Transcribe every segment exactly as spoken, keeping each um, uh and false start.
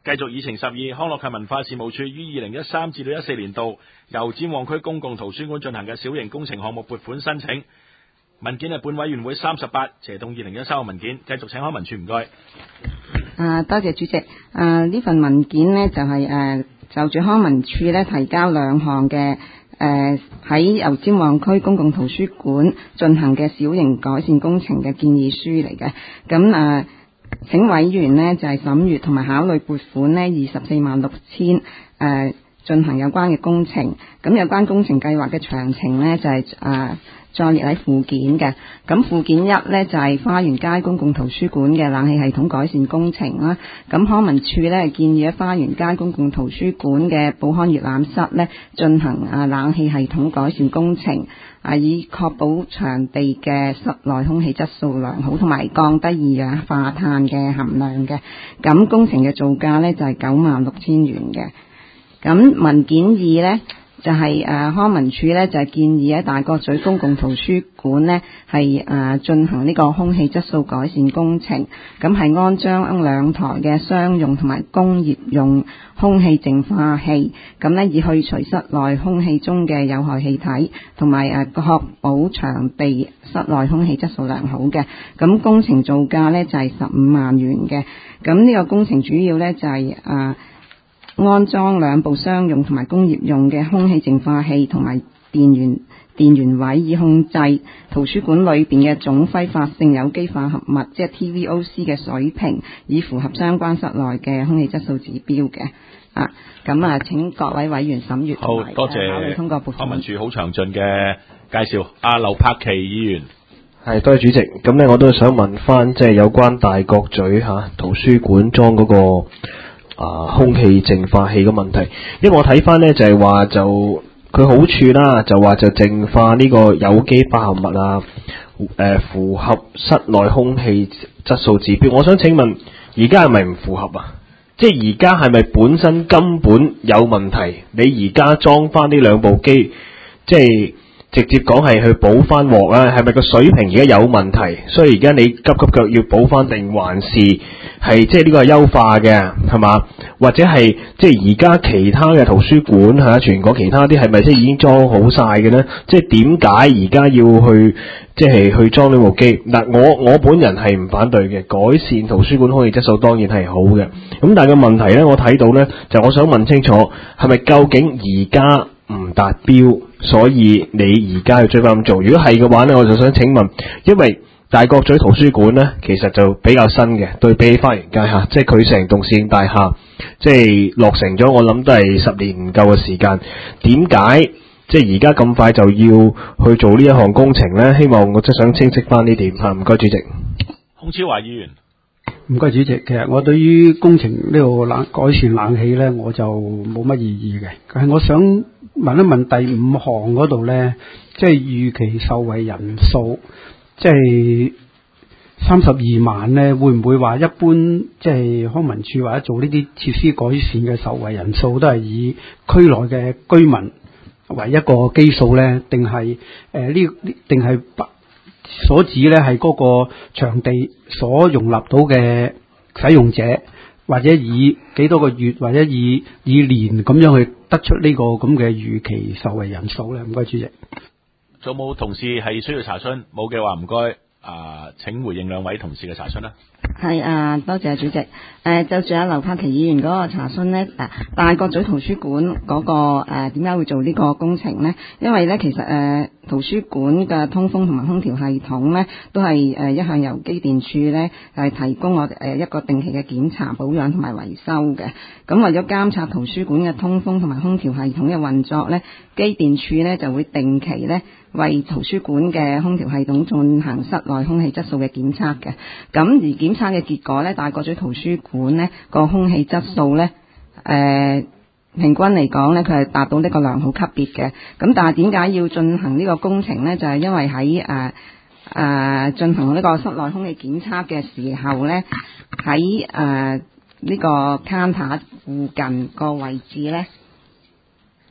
繼續議程十二，康樂及文化事務處於二零一三至到一四年度由尖旺區公共圖書館進行嘅小型工程項目撥款申請文件係本委員會三十八斜動二零一三嘅文件，繼續請康文署唔該。 啊，多謝主席。啊，呢份文件呢就係、是、誒、啊、就住康文署呢提交兩項嘅誒喺由尖旺區公共圖書館進行嘅小型改善工程嘅建議書嚟嘅。咁啊，請委員呢就係、是、審閱同埋考慮撥款呢二十四萬六千誒進行有關嘅工程。咁有關工程計劃嘅詳情呢就係、是、啊。再列喺附件嘅，咁附件一呢，就係、是、花園街公共圖書館嘅冷氣系統改善工程啦。咁康文署呢，建議喺花園街公共圖書館嘅報刊閱覽室呢進行啊冷氣系統改善工程，啊以確保場地嘅室內空氣質素良好，同埋降低二氧化碳嘅含量嘅。咁工程嘅造價呢，就係九萬六千元嘅。咁文件二呢。就係、是、誒、啊、康文署咧就係、是、建議喺大角咀公共圖書館呢係誒進行呢個空氣質素改善工程，咁係安裝兩台嘅商用同埋工業用空氣淨化器，咁呢以去除室內空氣中嘅有害氣體，同埋誒確保場地室內空氣質素良好嘅。咁工程造價呢就係十五萬元嘅。咁呢個工程主要呢就係、是、誒。啊安裝兩部商用同埋工業用嘅空氣淨化器同埋電源電源位，以控制圖書館裏邊嘅總揮發性有機化合物，即係 T V O C 嘅水平，以符合相關室內嘅空氣質素指標嘅。啊，咁啊，請各位委員審閱。 好，多謝考慮通過撥款。 康文署好詳盡嘅介紹。阿劉柏祺議員。 係，多謝主席。咁咧，我都想問翻，即係有關大角咀吓、啊、圖書館裝嗰個。啊，空氣淨化器嘅問題，因為我睇翻呢就係話就佢好處啦，就話就淨化呢個有機化合物啊，誒、呃、符合室內空氣質素指標。我想請問，而家係咪唔符合啊？即係而家係咪本身根本有問題？你而家裝翻呢兩部機，即係直接講係去補翻鑊啊？係咪個水平而家有問題？所以而家你急急腳要補翻，定還是係即係呢個係優化嘅，係嘛？或者係即係而家其他嘅圖書館嚇，全國其他啲係咪即係已經裝好晒嘅呢？即係點解而家要去即係去裝呢部機？嗱，我我本人係唔反對嘅，改善圖書館空氣質素當然係好嘅。咁但係個問題呢，我睇到呢，就我想問清楚，係咪究竟而家唔達標，所以你而家要追翻咁做？如果係嘅話呢，我就想請問，因為大角咀圖書館呢，其實就比較新嘅，對比起花園街嚇，即係佢成棟市政大廈，即係落成咗，我諗都係十年唔夠嘅時間。點解即係而家咁快就要去做呢一項工程呢？希望我即係想清晰翻呢點嚇。唔該，主席。 孔超華議員。 唔該，主席。其實我對於工程呢個冷改善冷氣呢，我就冇乜異議嘅。但係我想問一問第五項嗰度呢，即係預期受惠人數。即係三十二萬呢，會唔會話一般即係康文署或者做呢啲設施改善嘅受惠人數都係以區內嘅居民為一個基數呢？定係誒呢？定係所指呢係嗰個場地所容納到嘅使用者，或者以幾多個月或者以以年咁樣去得出呢個咁嘅預期受惠人數呢？唔該，主席。 仲有冇同事係需要查詢？冇嘅話唔該，啊請回應兩位同事嘅查詢啦。 係啊，多謝主席。誒、呃，就住阿劉柏祺議員嗰個查詢呢，誒、啊，大角咀圖書館嗰、那個誒點解會做呢個工程呢？因為呢，其實誒、呃、圖書館嘅通風同埋空調系統呢，都係誒、呃、一向由機電署呢係提供我哋誒一個定期嘅檢查、保養同埋維修嘅。咁為咗監察圖書館嘅通風同埋空調系統嘅運作呢，機電署呢就會定期呢為圖書館嘅空調系統進行室內空氣質素嘅檢測嘅。咁而檢測嘅結果呢，大角咀圖書館呢個空氣質素呢，誒、呃、平均嚟講呢，佢係達到呢個良好級別嘅。咁但係點解要進行呢個工程呢？就係、是、因為喺誒誒進行呢個室內空氣檢測嘅時候呢，喺誒呢個 counter 附近個位置呢，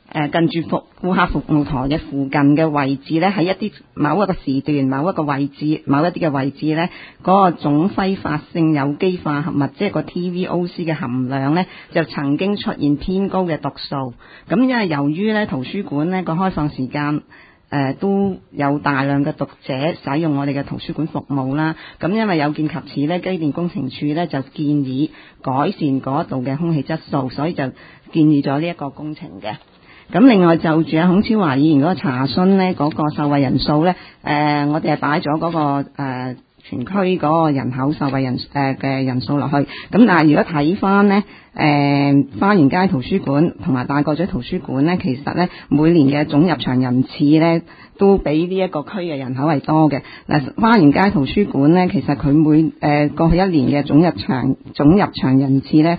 誒近住服顧客服務台嘅附近嘅位置咧，喺一啲某一個時段、某一個位置、某一啲嘅位置咧，嗰個總揮發性有機化合物，即係個 T V O C 嘅含量咧，就曾經出現偏高嘅毒素。咁因為由於咧圖書館咧個開放時間，誒、呃、都有大量嘅讀者使用我哋嘅圖書館服務啦，咁因為有見及此呢，機電工程署呢就建議改善嗰度嘅空氣質素，所以就建議咗呢一個工程嘅。咁另外就住阿孔超華議員嗰個查詢呢，嗰、嗰個受惠人數呢，誒、呃、我哋係擺咗嗰個誒、呃、全區嗰個人口受惠人誒嘅、呃、人數落去。咁但係如果睇翻呢，誒、呃、花園街圖書館同埋大角咀圖書館呢，其實呢每年嘅總入場人次呢都比呢一個區嘅人口係多嘅。嗱，花園街圖書館呢，其實佢每誒、呃、過去一年嘅總入場總入場人次呢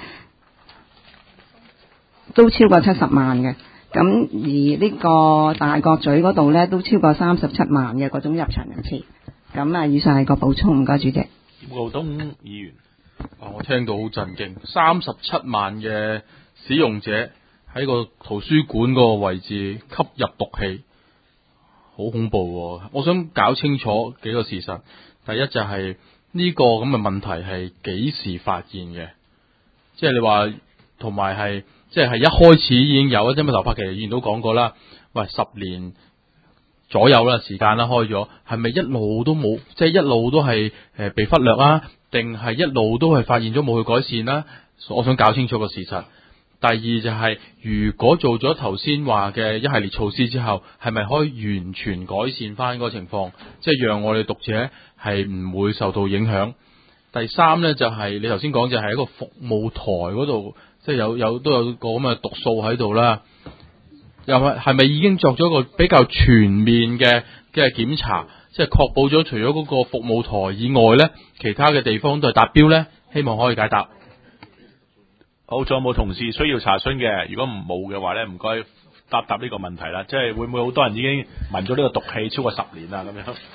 都超過七十萬嘅。咁而呢個大角咀嗰度呢，都超過三十七萬嘅嗰種入場人次。咁啊，以上係個補充，唔該主席。 葉傲東議員， 啊，我聽到好震驚，三十七萬嘅使用者喺個圖書館嗰個位置吸入毒氣，好恐怖喎！我想搞清楚幾個事實。第一就係呢個咁嘅問題係幾時發現嘅？即係你話同埋係。即係一開始已經有，因為頭髮其實議員都講過啦。喂，十年左右啦，時間啦開咗，係咪一路都冇？即係一路都係誒被忽略啊？定係一路都係發現咗冇去改善啦？我想搞清楚個事實。第二就係、是，如果做咗頭先話嘅一系列措施之後，係咪可以完全改善翻嗰個情況？即係讓我哋讀者係唔會受到影響。第三呢，就係、是、你頭先講就係一個服務台嗰度。即係有有都有個咁嘅毒素喺度啦，又係係咪已經作咗一個比較全面嘅嘅檢查，即係確保咗除咗嗰個服務台以外咧，其他嘅地方都係達標咧？希望可以解答。 好，仲有冇同事需要查詢嘅？如果唔冇嘅話咧，唔該答答呢個問題啦。即係會唔會好多人已經聞咗呢個毒氣超過十年啦？咁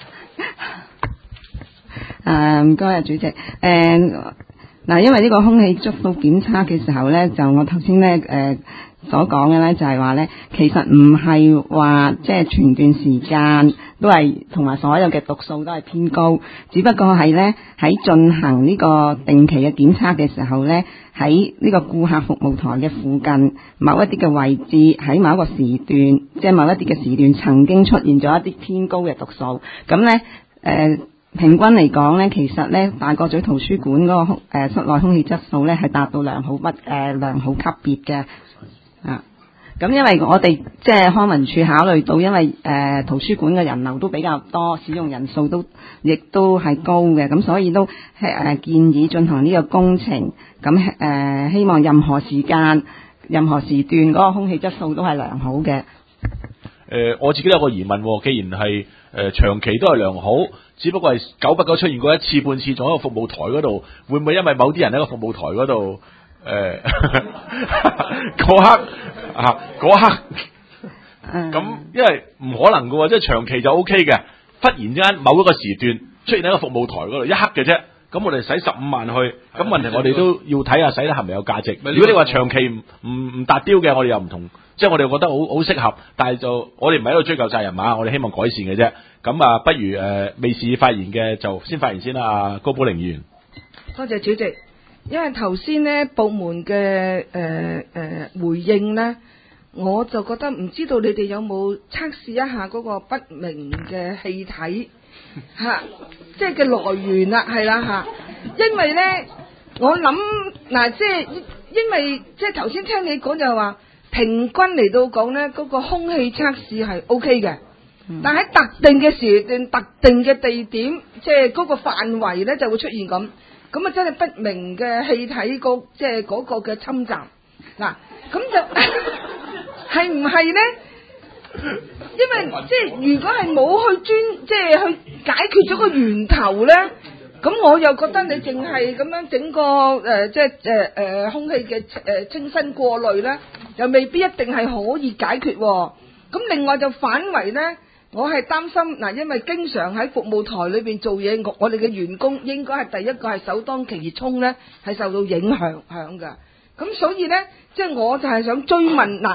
樣。 誒，唔該啊，主席。誒、呃。嗱，因為呢個空氣質素檢測嘅時候咧，就我頭先咧誒所講嘅咧，就係話咧，其實唔係話即係全段時間都係同埋所有嘅毒素都係偏高，只不過係咧喺進行呢個定期嘅檢測嘅時候咧，喺呢個顧客服務台嘅附近某一啲嘅位置，喺某一個時段，即係某一啲嘅時段曾經出現咗一啲偏高嘅毒素，咁咧誒。呃平均嚟講咧，其實咧大角咀圖書館嗰個空誒室內空氣質素咧係達到良好不誒、呃、良好級別嘅啊。咁因為我哋即係康文署考慮到，因為誒、呃、圖書館嘅人流都比較多，使用人數都亦都係高嘅，咁所以都係誒、呃、建議進行呢個工程。咁誒、呃、希望任何時間、任何時段嗰個空氣質素都係良好嘅。 誒、呃，我自己都有個疑問，既然係誒、呃、長期都係良好，只不過係久不久出現過一次半次，仲喺個服務台嗰度，會唔會因為某啲人喺個服務台嗰度誒嗰刻啊嗰刻咁，因為唔可能㗎喎，即係長期就 O K 嘅，忽然之間某一個時段出現喺個服務台嗰度一刻嘅啫，咁我哋使十五萬去，咁問題我哋都要睇下使得係咪有價值。如果你話長期唔唔唔達標嘅，我哋又唔同。即係我哋覺得好好適合，但係就我哋唔係喺度追究責任嘛，我哋希望改善嘅啫。咁啊，不如誒、呃、未試發言嘅就先發言先啦。啊，高寶玲議員， 多謝主席。因為頭先呢部門嘅誒誒回應呢，我就覺得唔知道你哋有冇測試一下嗰個不明嘅氣體嚇，即係嘅來源啦，係啦嚇。因為呢，我諗嗱，即係因為即係頭先聽你講就係話。平均嚟到講呢，嗰個空氣測試係 O K 嘅，但喺特定嘅時段、特定嘅地點，即係嗰個範圍呢就會出現咁，咁啊真係不明嘅氣體個即係嗰個嘅侵襲。嗱，咁就係唔係呢？因為即係如果係冇去專即係去解決咗個源頭呢。咁我又覺得你淨係咁樣整個誒、呃，即係誒誒空氣嘅誒清新過濾咧，又未必一定係可以解決喎、哦。咁另外就反為咧，我係擔心嗱，因為經常喺服務台裏邊做嘢，我我哋嘅員工應該係第一個係首當其衝咧，係受到影響響㗎。咁所以咧，即係我就係想追問嗱，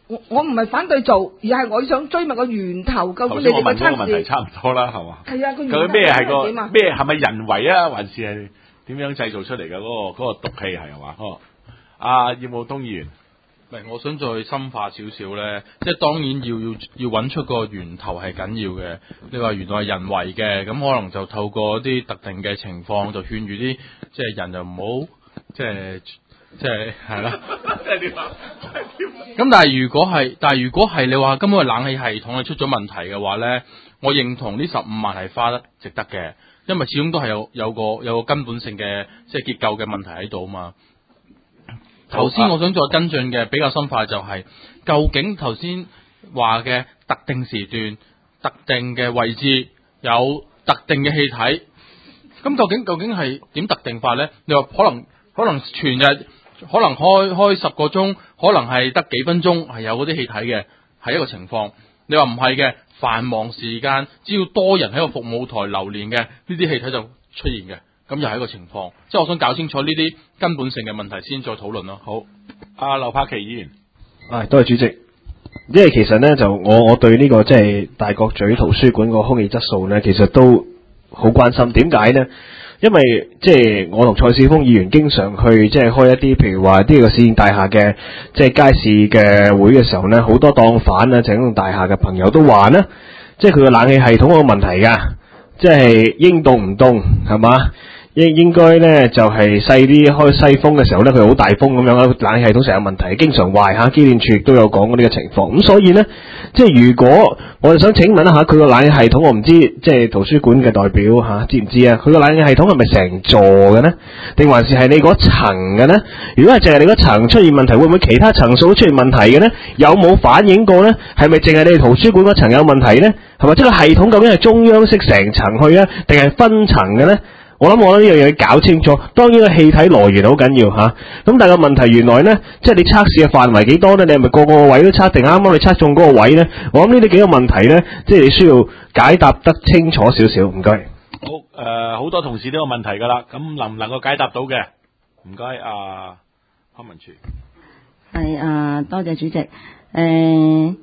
我我唔係反對做，而係我想追問個源頭，究竟你哋嘅頭先我問嗰個問題測試差唔多啦，係嘛？ 係啊，個源頭究竟咩係個點啊？ 咩係咪人為啊，還是係點樣製造出嚟嘅嗰個嗰、嗰個毒氣係嘛？哦，阿葉傲東議員。 唔係，我想再深化少少咧，即係當然要要要揾出個源頭係緊要嘅。你話原來係人為嘅，咁可能就透過一啲特定嘅情況，就勸住啲即係人就唔好即係即係係啦。 即係點啊？ 咁但係如果係，但係如果係你話根本個冷氣系統係出咗問題嘅話咧，我認同呢十五萬係花得值得嘅，因為始終都係有有個有個根本性嘅即係結構嘅問題喺度啊嘛。頭先我想再跟進嘅比較深化就係、是，究竟頭先話嘅特定時段、特定嘅位置有特定嘅氣體，咁究竟究竟係點特定法呢？你話可能可能全日可能開開十個鐘，可能係得幾分鐘係有嗰啲氣體嘅，係一個情況。你話唔係嘅，繁忙時間只要多人喺個服務台流連嘅，呢啲氣體就出現嘅。咁又係一個情況，即係我想搞清楚呢啲根本性嘅問題先再討論咯。好， 阿劉柏祺議員， 係多謝主席。因為其實咧就我我對呢、這個即係大角咀圖書館個空氣質素咧，其實都好關心。點解呢？因為即係我同蔡少峰議員經常去即係開一啲譬如話呢個市政大廈嘅即係街市嘅會嘅時候咧，好多檔販啊，整棟大廈嘅朋友都話咧，即係佢個冷氣系統個問題噶，即係應凍唔凍係嘛？應應該咧就係細啲開西風嘅時候咧，佢好大風咁樣啦，冷氣系統成有問題，經常壞嚇。機電處亦都有講過呢個情況。咁所以咧，即係如果我哋想請問一下佢個冷氣系統，我唔知即係圖書館嘅代表嚇、啊、知唔知啊？佢個冷氣系統係咪成座嘅呢？定還是係你嗰層嘅呢？如果係淨係你嗰層出現問題，會唔會其他層數都出現問題嘅呢？有冇反映過呢？係咪淨係你哋圖書館嗰層有問題呢？係咪即係個系統究竟係中央式成層去啊，定係分層嘅呢？我諗我呢樣嘢搞清楚，當然個氣體來源好緊要吓。咁、啊、但係個問題原來呢，即係你測試嘅範圍幾多呢？你係咪個個位都測定啱啱你測中嗰個位呢？我諗呢啲幾個問題呢，即係你需要解答得清楚少少。唔該。 好誒，好、呃、多同事都有問題噶啦，咁能唔能夠解答到嘅？唔該，阿康文署。 係啊，多謝主席。誒、呃。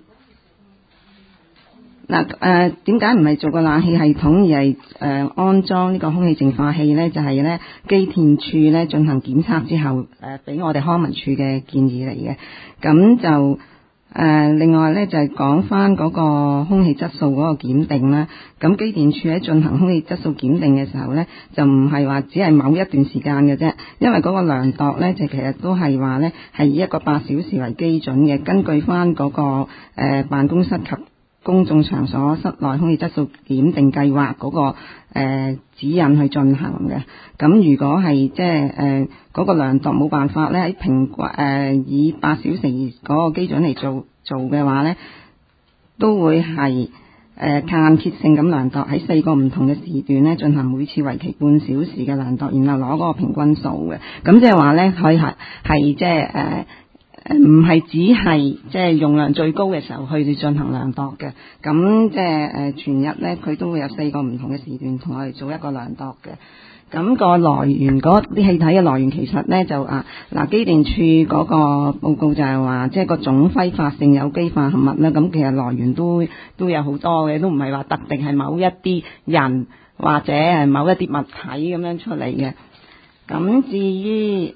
嗱誒，點解唔係做個冷氣系統，而係誒、呃、安裝呢個空氣淨化器呢？就係呢機電處呢進行檢測之後，誒、呃、俾我哋康文署嘅建議嚟嘅。咁就誒、呃、另外呢，就係講翻嗰個空氣質素嗰個檢定啦。咁機電處喺進行空氣質素檢定嘅時候呢，就唔係話只係某一段時間嘅啫，因為嗰個量度呢，就其實都係話呢係以一個八小時為基準嘅，根據翻嗰、那個誒、呃、辦公室及公眾場所室內空氣質素檢定計劃嗰、那個誒、呃、指引去進行嘅。咁如果係即係誒嗰個量度冇辦法咧喺平均誒以八小時嗰個基準嚟做做嘅話咧，都會係誒間歇性咁量度喺四個唔同嘅時段咧進行每次為期半小時嘅量度，然後攞嗰個平均數嘅。咁即係話咧，可以係係即係誒。呃誒唔係只係即係用量最高嘅時候去進行量度嘅，咁即係誒全日咧佢都會有四個唔同嘅時段同我哋做一個量度嘅。咁、個來源嗰啲氣體嘅來源其實咧就啊嗱機電處嗰個報告就係話，即係個總揮發性有機化合物啦。咁其實來源都都有好多嘅，都唔係話特定係某一啲人或者係某一啲物體咁樣出嚟嘅。咁至於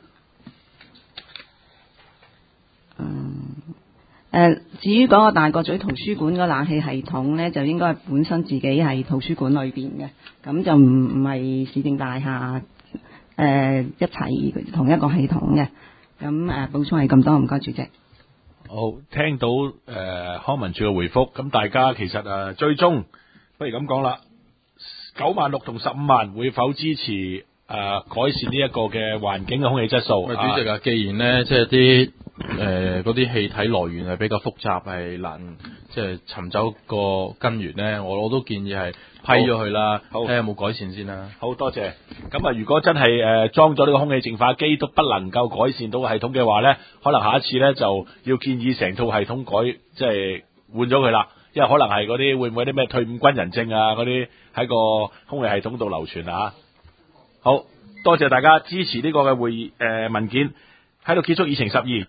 嗯，誒、呃，至於嗰個大角咀圖書館個冷氣系統咧，就應該係本身自己係圖書館裏邊嘅，咁就唔唔係市政大廈誒、呃、一齊同一個系統嘅。咁誒、呃，補充係咁多，唔該主席。 好，聽到誒、呃、康文署嘅回覆，咁大家其實誒、呃、最終不如咁講啦，九萬六同十五萬會否支持誒、呃、改善呢一個嘅環境嘅空氣質素？ 喂，主席啊，既然咧即係啲誒嗰啲氣體來源係比較複雜，係難即係尋找個根源咧，我我都建議係批咗佢啦，睇下有冇改善先啦。 好多謝。咁啊，如果真係誒裝咗呢個空氣淨化機都不能夠改善到個系統嘅話咧，可能下一次咧就要建議成套系統改，即係換咗佢啦。因為可能係嗰啲會唔會啲咩退伍軍人證啊嗰啲喺個空氣系統度流傳啊。好多謝大家支持呢個嘅會議誒、呃、文件，喺度結束議程十二。